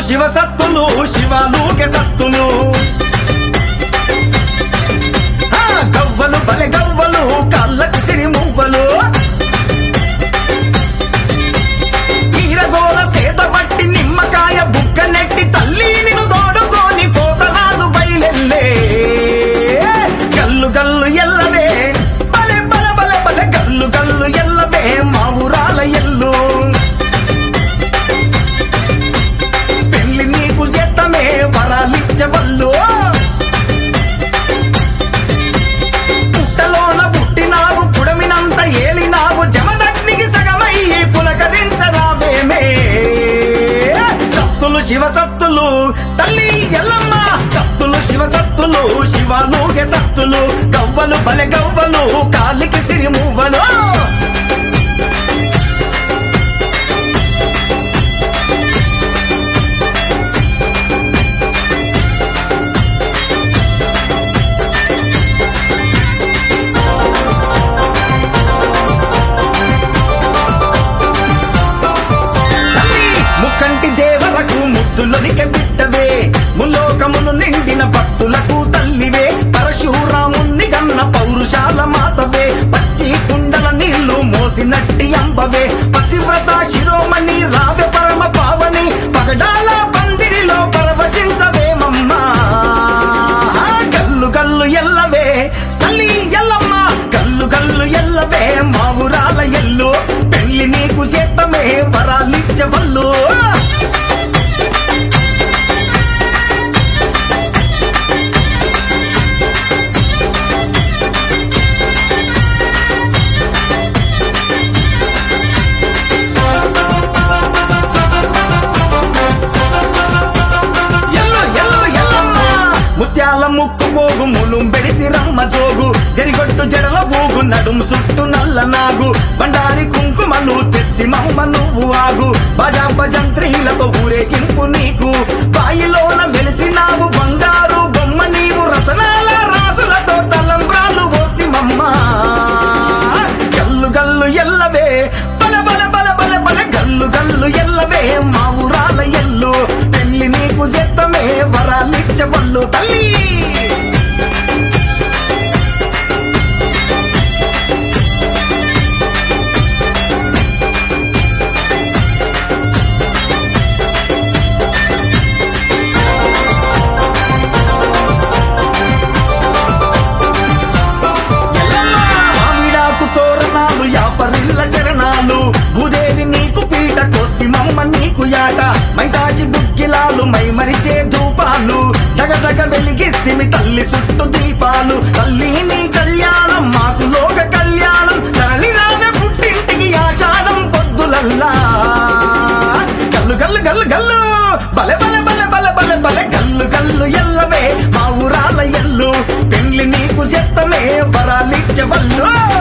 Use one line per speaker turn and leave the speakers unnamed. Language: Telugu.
శివసత్తులు శివాలుకే సత్తులు గవ్వలు బలె గవ్వలు కళ్ళకు సిరి మువ్వలు ఈరగోల సేత పట్టి నిమ్మకాయ బుక్క నెట్టి తల్లి నిన్ను తోడుకొని పోతరాజు బయలెల్లే గల్లు గల్లు ఎల్లవే బలె బల బల బలె గల్లు గల్లు ఎల్లవే మా ఊరాల ఎల్లు పెళ్లి నీకు చేతమే వరాలిచ్చవల్లు పుట్టలోన పుట్టినావు పుడమినంత ఏలినావు జమదగ్నికి సగమయ్యి పులకరించరావేమే సత్తులు శివసత్తులు తల్లి ఎల్లమ్మ సత్తులు శివసత్తులు శివాలుగే సత్తులు గవ్వలు బలె గవ్వలు కాలికి సిరి మువ్వలు ముక్కంటి దేవరకు ముద్దులొరికె బిడ్డవే ములోకములు నిండిన భక్తులకు తల్లివే పరశురాముణ్ణి గన్న పౌరుషాల మాతవే పచ్చి కుండల నీళ్లు మోసినట్టి అంబవే పతివ్రత శిరోమణి రావె పరమ పావని పగడాల పందిరిలో పరవశించవేమమ్మా గల్లు గల్లు ఎల్లవే తల్లి ఎల్లమ్మ గల్లు గల్లు ఎల్లవే మా ఊరాల ఎల్లు పెళ్లి నీకు చేతమే వరాలిచ్చవల్లు ముత్యాల ముక్కు పోగు ములుంబెడితి రమ్మ జోగు జరిగొట్టు జడల పోగు నడుము సుట్టు నల్ల నాగు బండారి కుంకుమలు తెస్తి మమ్మ నువ్వు ఆగు భజా భజంత్రీలతో ఊరేగింపు నీకు బాయిలోన వెలిసినావు బంగారు బొమ్మ నీవు రతనాల రాసులతో తలంబ్రాలు పోస్తి మమ్మ గల్లు గల్లు ఎల్లవే బల బల బల బల బల గల్లు గల్లు ఎల్లవే మా ఊరాల ఎల్లు పెళ్లి నీకు చేతమే వరాలిచ్చవల్లు తల్లి మామిడాకు తోరణాలు యాపరిల్ల చరణాలు భూదేవి నీకు పీట కోస్తి మమ్మ నీకు యాట మైసాచి గుగ్గిలాలు మై మరిచే ధూపాలు దగదగ వెలిగిస్తిమి తల్లి చుట్టూ దీపాలు తల్లి నీ కళ్యాణం మాకు లోక కళ్యాణం తరలి రావే పుట్టింటికి ఆషాఢం పొద్దులల్లా గల్లు గల్లు గల్లు గల్లు బలె బలె బలె బలె బలె బలె గల్లు గల్లు ఎల్లవే మా ఊరాల ఎల్లు పెళ్లి నీకు చేతమే వరాలిచ్చవల్లు